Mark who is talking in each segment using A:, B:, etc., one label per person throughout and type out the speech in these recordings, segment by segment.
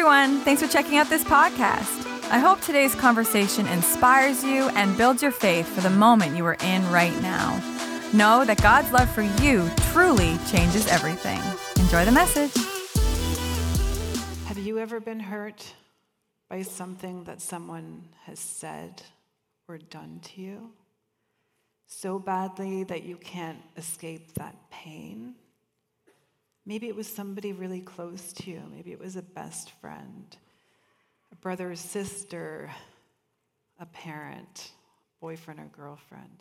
A: everyone. Thanks for checking out this podcast. I hope today's conversation inspires you and builds your faith for the moment you are in right now. Know that God's love for you truly changes everything. Enjoy the message.
B: Have you ever been hurt by something that someone has said or done to you so badly that you can't escape that pain? Maybe it was somebody really close to you. Maybe it was a best friend, a brother or sister, a parent, boyfriend or girlfriend.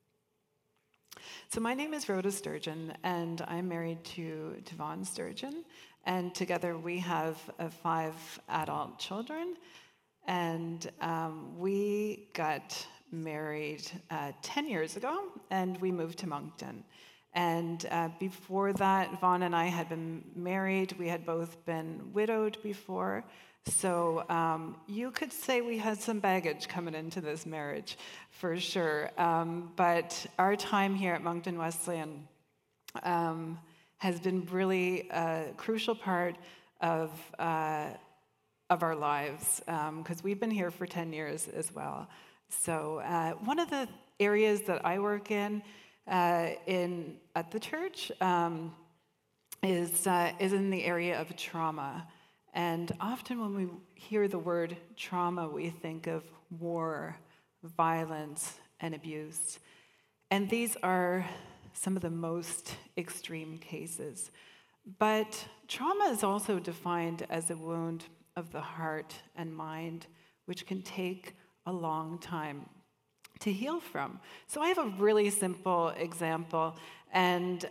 B: So my name is Rhoda Sturgeon, and I'm married to Vaughn Sturgeon, and together we have 5 adult children, and we got married 10 years ago, and we moved to Moncton. And before that, Vaughn and I had been married. We had both been widowed before. So you could say we had some baggage coming into this marriage, for sure. But our time here at Moncton Wesleyan has been really a crucial part of our lives, because we've been here for 10 years as well. So one of the areas that I work in at the church is in the area of trauma. And often when we hear the word trauma, we think of war, violence, and abuse. And these are some of the most extreme cases. But trauma is also defined as a wound of the heart and mind, which can take a long time to heal from. So I have a really simple example. And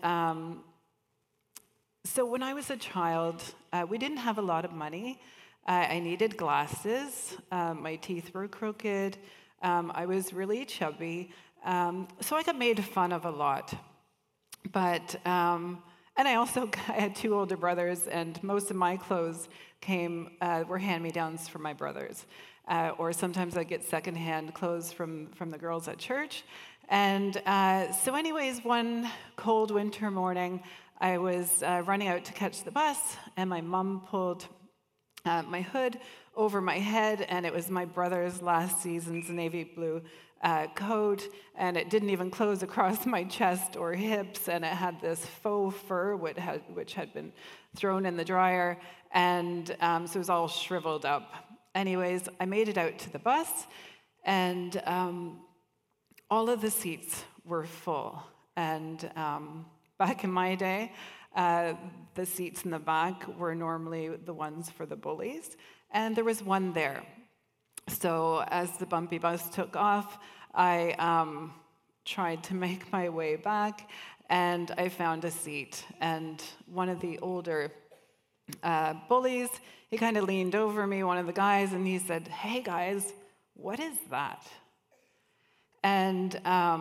B: so when I was a child, we didn't have a lot of money. I needed glasses. My teeth were crooked. I was really chubby. So I got made fun of a lot. But, and I had 2 older brothers, and most of my clothes were hand-me-downs from my brothers. Or sometimes I'd get secondhand clothes from the girls at church. And so anyways, one cold winter morning, I was running out to catch the bus, and my mom pulled my hood over my head, and it was my brother's last season's navy blue coat, and it didn't even close across my chest or hips, and it had this faux fur which had been thrown in the dryer, and so it was all shriveled up. Anyways, I made it out to the bus, and all of the seats were full. And back in my day, the seats in the back were normally the ones for the bullies, and there was one there. So as the bumpy bus took off, I tried to make my way back, and I found a seat. And one of the older bullies, he kind of leaned over me, one of the guys, and he said, "Hey guys, what is that?" And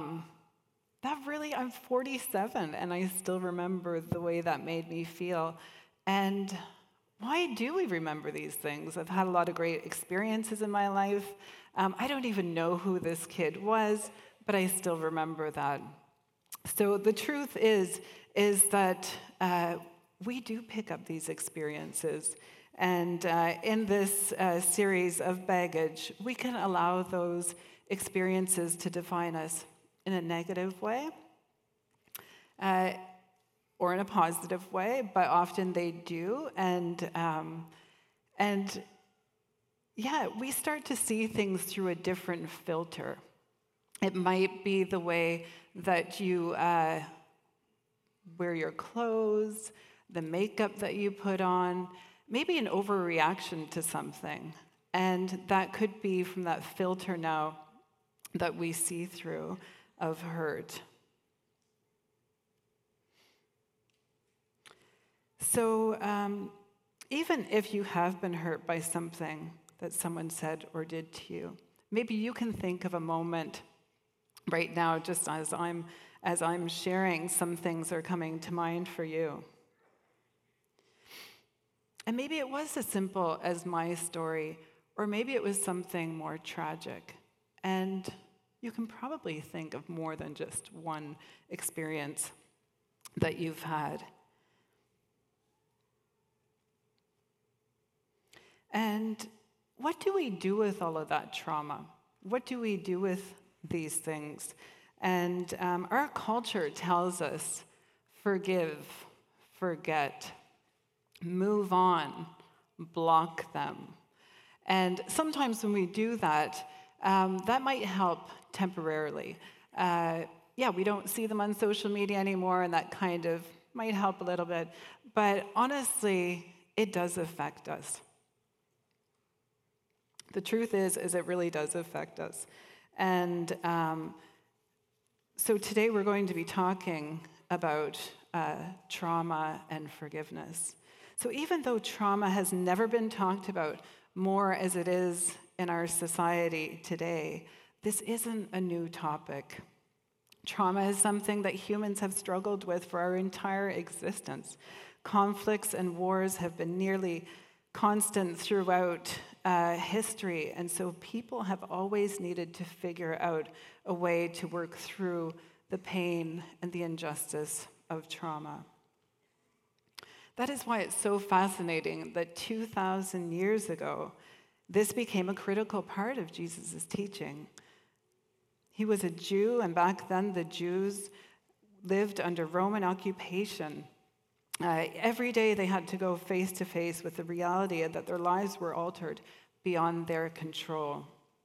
B: I'm 47, and I still remember the way that made me feel. And why do we remember these things? I've had a lot of great experiences in my life. I don't even know who this kid was, but I still remember that. So the truth is that we do pick up these experiences. And in this series of baggage, we can allow those experiences to define us in a negative way or in a positive way, but often they do. And we start to see things through a different filter. It might be the way that you wear your clothes, the makeup that you put on, maybe an overreaction to something. And that could be from that filter now that we see through of hurt. So even if you have been hurt by something that someone said or did to you, maybe you can think of a moment right now, just as I'm sharing, some things are coming to mind for you. And maybe it was as simple as my story, or maybe it was something more tragic. And you can probably think of more than just one experience that you've had. And what do we do with all of that trauma? What do we do with these things? And our culture tells us forgive, forget, move on, block them. And sometimes when we do that, that might help temporarily. We don't see them on social media anymore, and that kind of might help a little bit. But honestly, it does affect us. The truth is it really does affect us. And so today we're going to be talking about trauma and forgiveness. So even though trauma has never been talked about more as it is in our society today, this isn't a new topic. Trauma is something that humans have struggled with for our entire existence. Conflicts and wars have been nearly constant throughout history, and so people have always needed to figure out a way to work through the pain and the injustice of trauma. That is why it's so fascinating that 2,000 years ago, this became a critical part of Jesus' teaching. He was a Jew, and back then the Jews lived under Roman occupation. Every day they had to go face to face with the reality that their lives were altered beyond their control.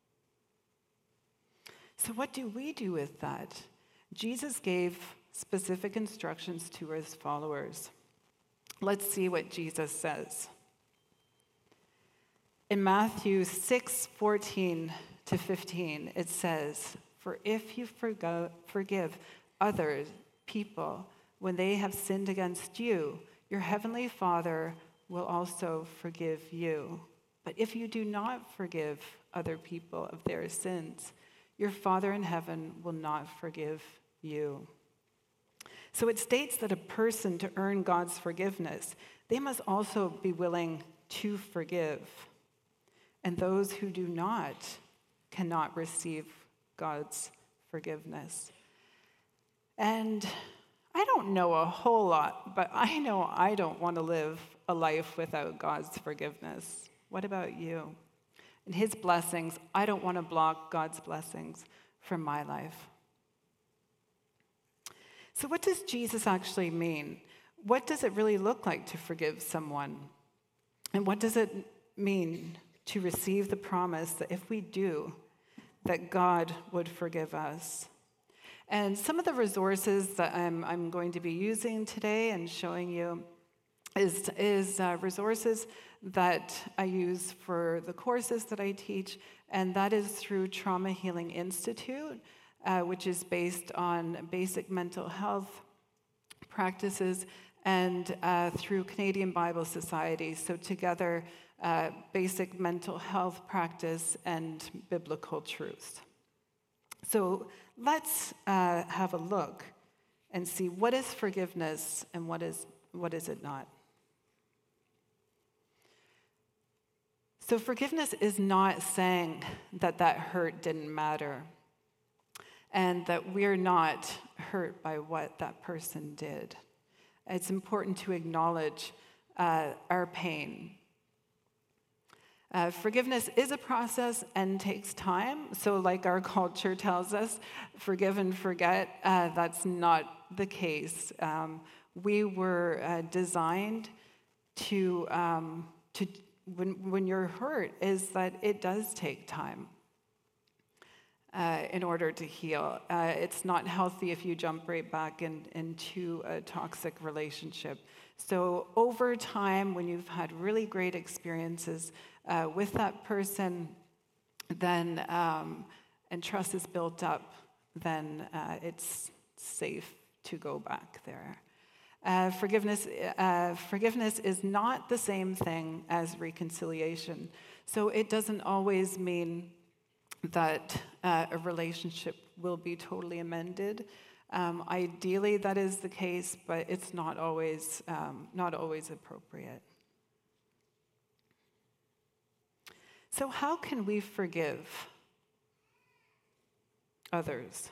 B: So what do we do with that? Jesus gave specific instructions to his followers. Let's see what Jesus says. In Matthew 6:14 to 15, it says, "For if you forgive other people when they have sinned against you, your heavenly Father will also forgive you. But if you do not forgive other people of their sins, your Father in heaven will not forgive you." So it states that a person, to earn God's forgiveness, they must also be willing to forgive. And those who do not cannot receive God's forgiveness. And I don't know a whole lot, but I know I don't want to live a life without God's forgiveness. What about you? And his blessings, I don't want to block God's blessings from my life. So what does Jesus actually mean? What does it really look like to forgive someone? And what does it mean to receive the promise that if we do, that God would forgive us? And some of the resources that I'm going to be using today and showing you is resources that I use for the courses that I teach, and that is through Trauma Healing Institute, which is based on basic mental health practices, and through Canadian Bible Society. So together, basic mental health practice and biblical truths. So let's have a look and see what is forgiveness and what is it not. So forgiveness is not saying that hurt didn't matter and that we're not hurt by what that person did. It's important to acknowledge our pain. Forgiveness is a process and takes time. So like our culture tells us, forgive and forget, that's not the case. We were designed to when you're hurt, is that it does take time in order to heal. It's not healthy if you jump right back into a toxic relationship. So over time, when you've had really great experiences with that person, then and trust is built up, then it's safe to go back there. Forgiveness is not the same thing as reconciliation. So it doesn't always mean that a relationship will be totally amended. Ideally, that is the case, but it's not always appropriate. So how can we forgive others?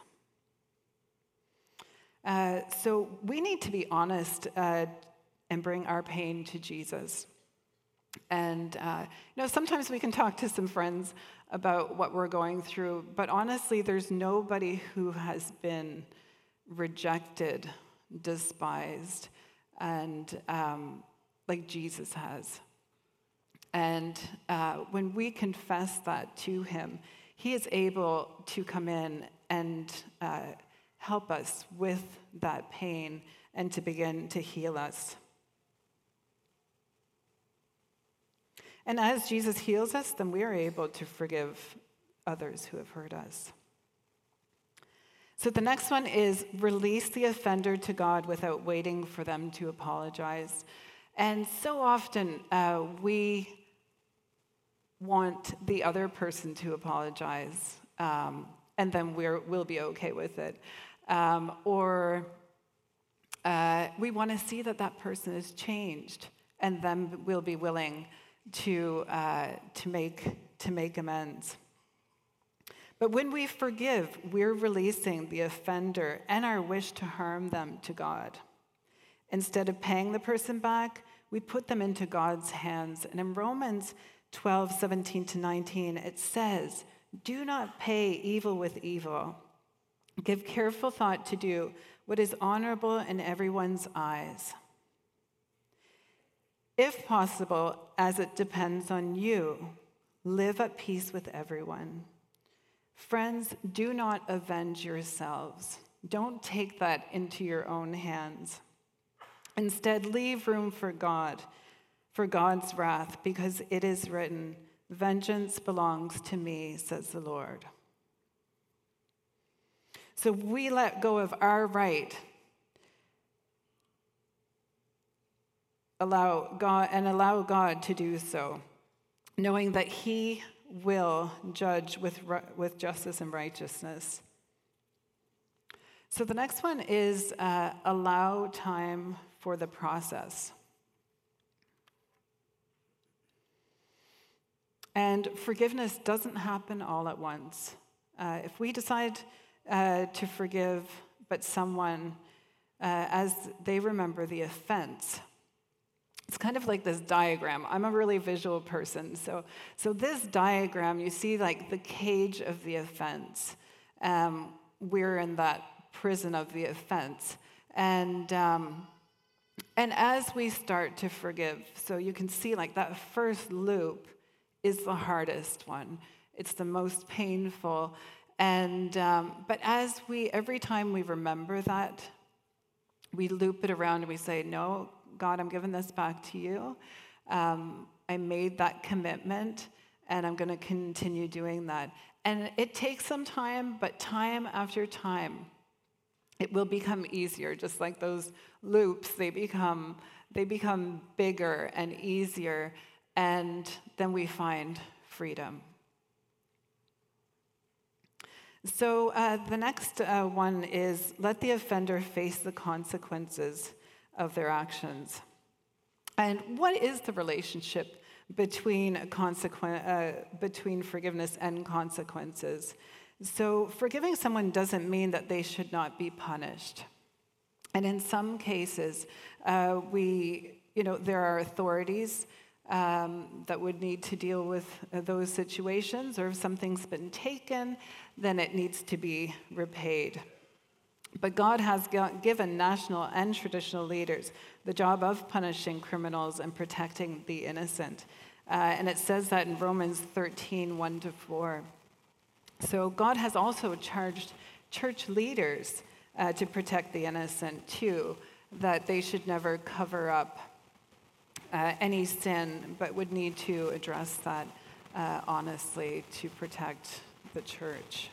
B: So we need to be honest and bring our pain to Jesus. And sometimes we can talk to some friends about what we're going through, but honestly, there's nobody who has been rejected, despised, and like Jesus has. And when we confess that to him, he is able to come in and help us with that pain and to begin to heal us. And as Jesus heals us, then we are able to forgive others who have hurt us. So the next one is release the offender to God without waiting for them to apologize. And so often we want the other person to apologize, and then we'll be okay with it. Or we want to see that person is changed, and then we'll be willing to make amends. But when we forgive, we're releasing the offender and our wish to harm them to God. Instead of paying the person back, we put them into God's hands. And in Romans 12:17-19, it says, "Do not pay evil with evil. Give careful thought to do what is honorable in everyone's eyes. If possible, as it depends on you, live at peace with everyone. Friends, do not avenge yourselves. Don't take that into your own hands. Instead, leave room for God, for God's wrath, because it is written, 'Vengeance belongs to me,' says the Lord." So we let go of our right, allow God to do so, knowing that he will judge with justice and righteousness. So the next one is allow time for the process. And forgiveness doesn't happen all at once. If we decide to forgive, but someone, as they remember the offense, it's kind of like this diagram. I'm a really visual person. So this diagram, you see like the cage of the offense. We're in that prison of the offense. And as we start to forgive, so you can see like that first loop is the hardest one. It's the most painful. And but every time we remember that, we loop it around and we say, "No, God, I'm giving this back to you. I made that commitment, and I'm going to continue doing that." And it takes some time, but time after time, it will become easier. Just like those loops, they become bigger and easier, and then we find freedom. So the next one is let the offender face the consequences of their actions. And what is the relationship between forgiveness and consequences? So forgiving someone doesn't mean that they should not be punished. And in some cases, there are authorities that would need to deal with those situations, or if something's been taken, then it needs to be repaid. But God has given national and traditional leaders the job of punishing criminals and protecting the innocent. And it says that in Romans 13, 1-4. So God has also charged church leaders to protect the innocent too, that they should never cover up any sin, but would need to address that honestly to protect the church.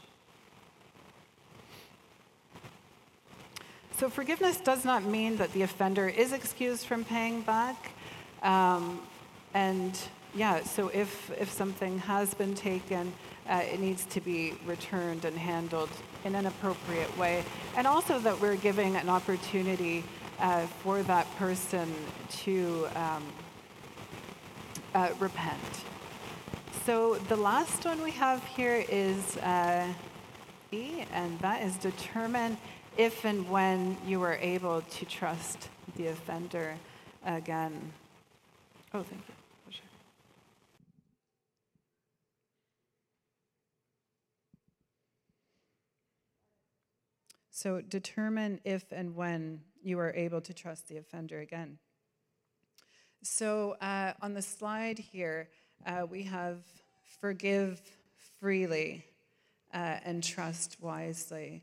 B: So forgiveness does not mean that the offender is excused from paying back. So if something has been taken, it needs to be returned and handled in an appropriate way. And also that we're giving an opportunity for that person to repent. So the last one we have here is E, and that is determine if and when you are able to trust the offender again. Oh, thank you. For sure. So determine if and when you are able to trust the offender again. So on the slide here, we have forgive freely and trust wisely.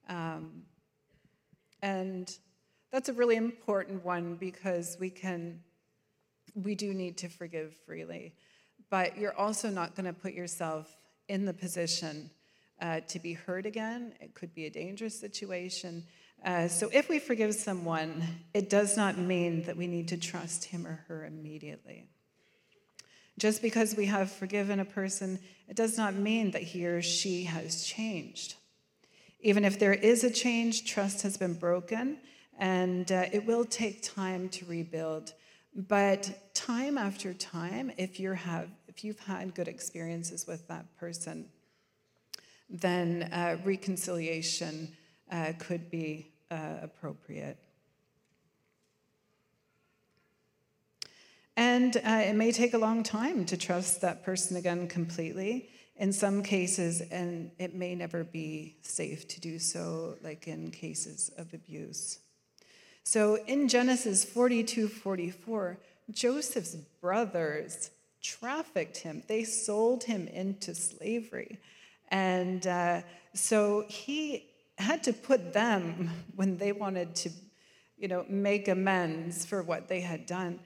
B: And that's a really important one because we do need to forgive freely. But you're also not going to put yourself in the position to be hurt again. It could be a dangerous situation. So if we forgive someone, it does not mean that we need to trust him or her immediately. Just because we have forgiven a person, it does not mean that he or she has changed. Even if there is a change, trust has been broken, and it will take time to rebuild. But time after time, if you've had good experiences with that person, then reconciliation could be appropriate. And it may take a long time to trust that person again completely. In some cases, and it may never be safe to do so, like in cases of abuse. So in Genesis 42:44, Joseph's brothers trafficked him. They sold him into slavery. And so he had to put them, when they wanted to, make amends for what they had done,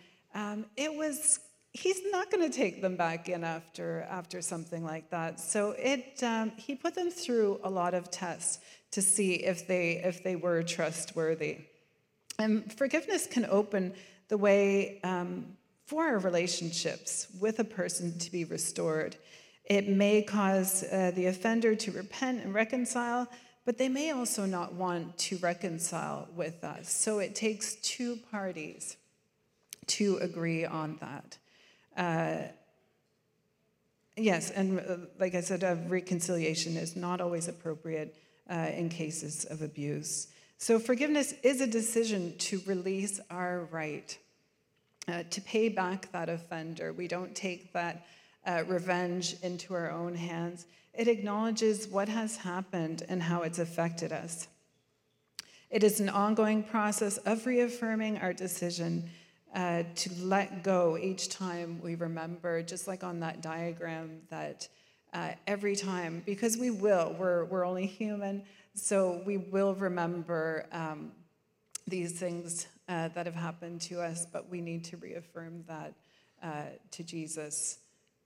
B: he's not going to take them back in after something like that. So he put them through a lot of tests to see if they were trustworthy. And forgiveness can open the way for our relationships with a person to be restored. It may cause the offender to repent and reconcile, but they may also not want to reconcile with us. So it takes two parties to agree on that. Yes, and like I said, reconciliation is not always appropriate in cases of abuse. So forgiveness is a decision to release our right to pay back that offender. We don't take that revenge into our own hands. It acknowledges what has happened and how it's affected us. It is an ongoing process of reaffirming our decision to let go each time we remember, just like on that diagram, that every time, because we're only human, so we will remember these things that have happened to us, but we need to reaffirm that to Jesus.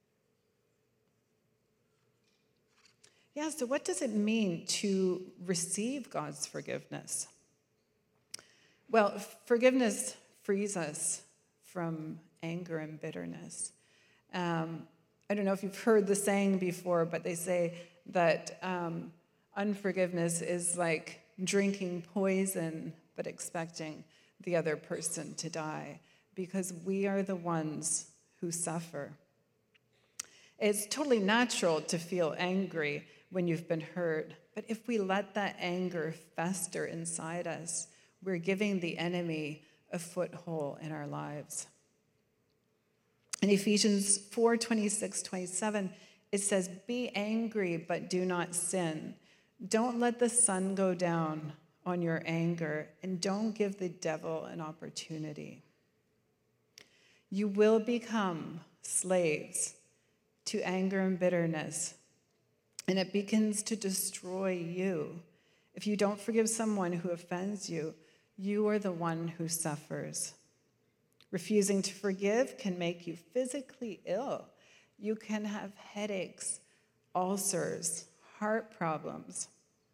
B: Yeah, so what does it mean to receive God's forgiveness? Well, forgiveness frees us from anger and bitterness. I don't know if you've heard the saying before, but they say that unforgiveness is like drinking poison but expecting the other person to die, because we are the ones who suffer. It's totally natural to feel angry when you've been hurt, but if we let that anger fester inside us, we're giving the enemy a foothold in our lives. In Ephesians 4:26-27, it says, "Be angry, but do not sin. Don't let the sun go down on your anger, and don't give the devil an opportunity." You will become slaves to anger and bitterness, and it begins to destroy you. If you don't forgive someone who offends you, you are the one who suffers. Refusing to forgive can make you physically ill. You can have headaches, ulcers, heart problems.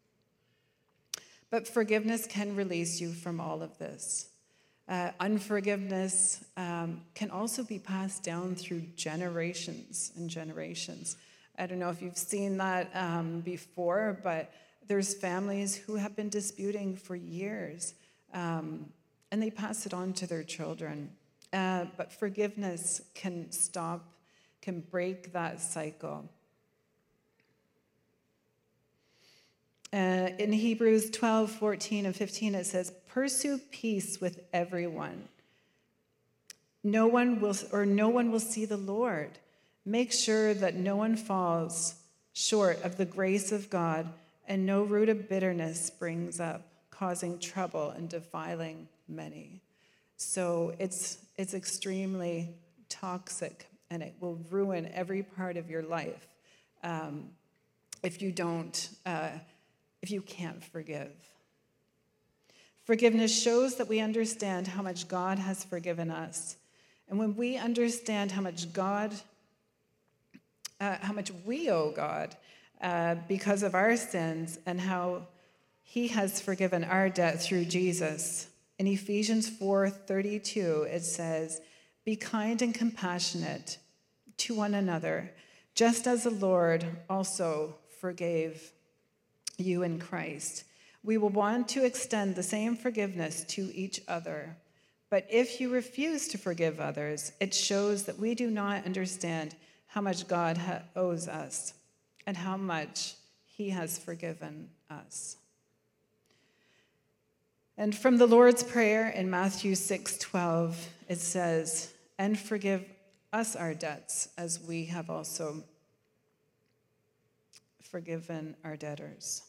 B: But forgiveness can release you from all of this. Unforgiveness can also be passed down through generations and generations. I don't know if you've seen that before, but there's families who have been disputing for years, and they pass it on to their children. But forgiveness can break that cycle. In Hebrews 12:14 and 15, it says, "Pursue peace with everyone. No one will see the Lord. Make sure that no one falls short of the grace of God and no root of bitterness springs up, causing trouble and defiling many. So it's extremely toxic, and it will ruin every part of your life if you can't forgive. Forgiveness shows that we understand how much God has forgiven us. And when we understand how much we owe God because of our sins and how he has forgiven our debt through Jesus. In Ephesians 4:32, it says, "Be kind and compassionate to one another, just as the Lord also forgave you in Christ." We will want to extend the same forgiveness to each other. But if you refuse to forgive others, it shows that we do not understand how much God owes us and how much he has forgiven us. And from the Lord's Prayer in Matthew 6:12, it says, "And forgive us our debts as we have also forgiven our debtors."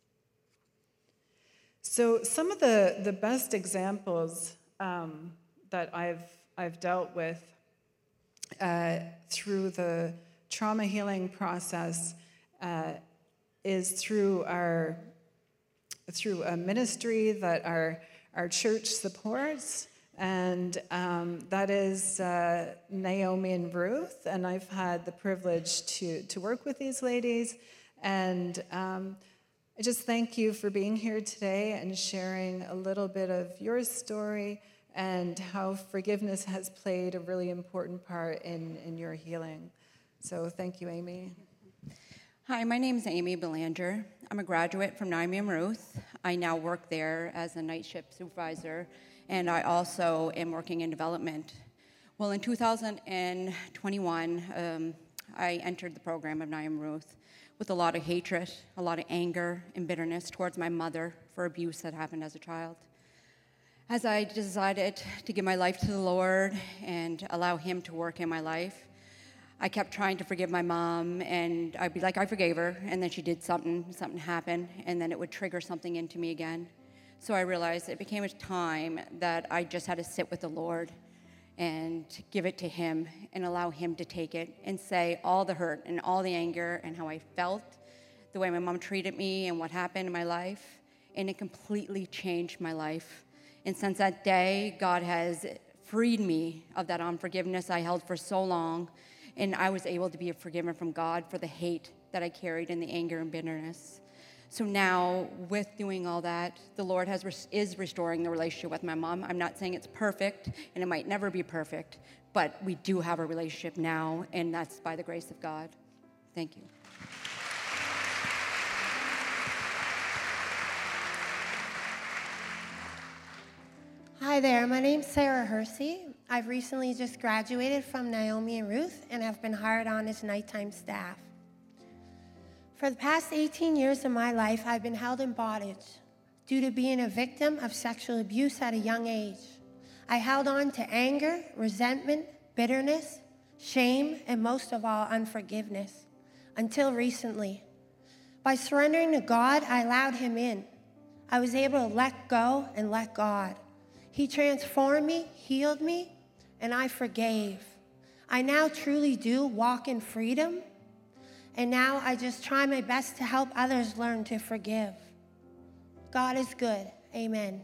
B: So some of the best examples that I've dealt with through the trauma healing process is through a ministry that our church supports, and that is Naomi and Ruth. And I've had the privilege to work with these ladies, and I just thank you for being here today and sharing a little bit of your story and how forgiveness has played a really important part in your healing. So thank you, Amy.
C: Hi, my name is Amy Belanger. I'm a graduate from Naomi and Ruth. I now work there as a night shift supervisor, and I also am working in development. Well, in 2021, I entered the program of Naomi and Ruth with a lot of hatred, a lot of anger and bitterness towards my mother for abuse that happened as a child. As I decided to give my life to the Lord and allow him to work in my life, I kept trying to forgive my mom, and I'd be like, I forgave her, and then she did something happened, and then it would trigger something into me again. So I realized it became a time that I just had to sit with the Lord and give it to him and allow him to take it and say all the hurt and all the anger and how I felt, the way my mom treated me and what happened in my life, and it completely changed my life. And since that day, God has freed me of that unforgiveness I held for so long, and I was able to be forgiven from God for the hate that I carried and the anger and bitterness. So now, with doing all that, the Lord is restoring the relationship with my mom. I'm not saying it's perfect, and it might never be perfect, but we do have a relationship now, and that's by the grace of God. Thank you.
D: Hi there, my name's Sarah Hersey. I've recently just graduated from Naomi and Ruth, and have been hired on as nighttime staff. For the past 18 years of my life, I've been held in bondage due to being a victim of sexual abuse at a young age. I held on to anger, resentment, bitterness, shame, and most of all, unforgiveness, until recently. By surrendering to God, I allowed him in. I was able to let go and let God. He transformed me, healed me, and I forgave. I now truly do walk in freedom. And now I just try my best to help others learn to forgive. God is good. Amen.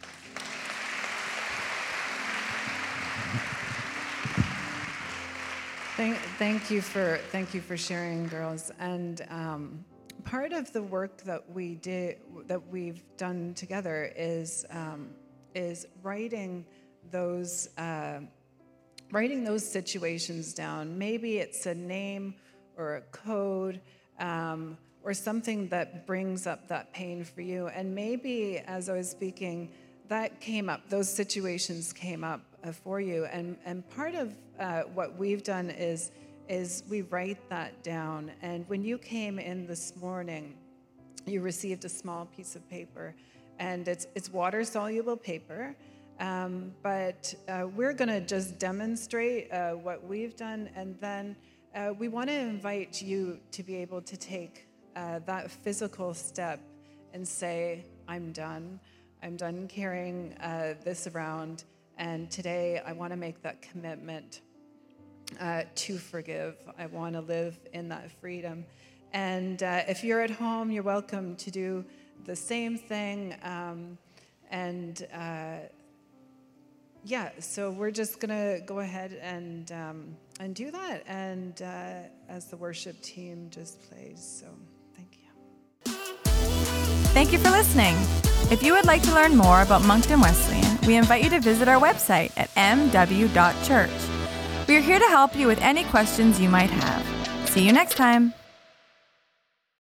B: Thank you for sharing, girls. And part of the work that we've done together is writing those situations down. Maybe it's a name or a code, or something that brings up that pain for you. And maybe as I was speaking, that came up, those situations came up for you. And part of what we've done is we write that down. And when you came in this morning, you received a small piece of paper, and it's water-soluble paper. But we're going to just demonstrate what we've done, and then we want to invite you to be able to take that physical step and say, I'm done. I'm done carrying this around. And today I want to make that commitment to forgive. I want to live in that freedom. And if you're at home, you're welcome to do the same thing. So we're just going to go ahead and do that. And as the worship team just plays. So thank you.
A: Thank you for listening. If you would like to learn more about Moncton Wesleyan, we invite you to visit our website at mw.church. We are here to help you with any questions you might have. See you next time.